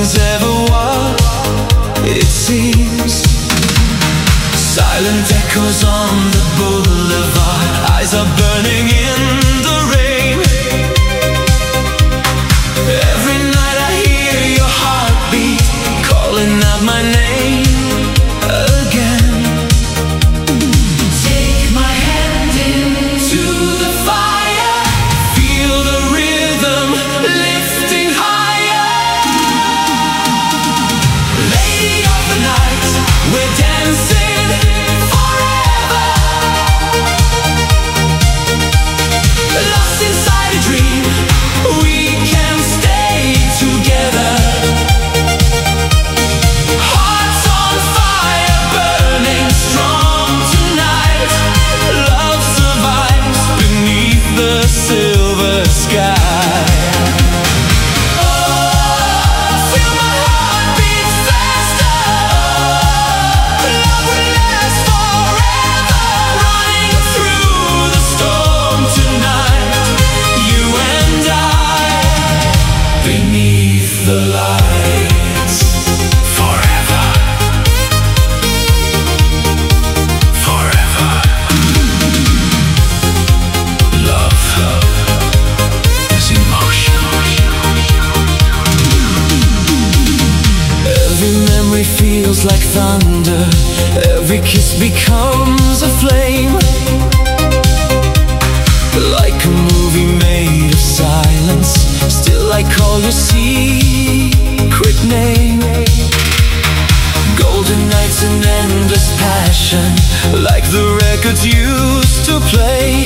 nothing's ever what it seems. Silent echoes on the boulevard, eyes are burning in the rain. Every night I hear your heartbeat calling out my name again. Take my hand into the fire, feel the rhythm lifting higher. Lady of the night, we're dancing forever. Lost inside a dream, we can stay together. Hearts on fire, burning strong tonight. Love survives beneath the silver sky. Oh, feel my heart beat faster. Love will last forever. Running through the storm tonight. You and I, beneath the lights. Forever. Forever. Love is emotion. Every memory feels like thunder. Every kiss becomes a flame. Like a movie made of silence, still I call your secret name. Golden nights and endless passion, like the records used to play.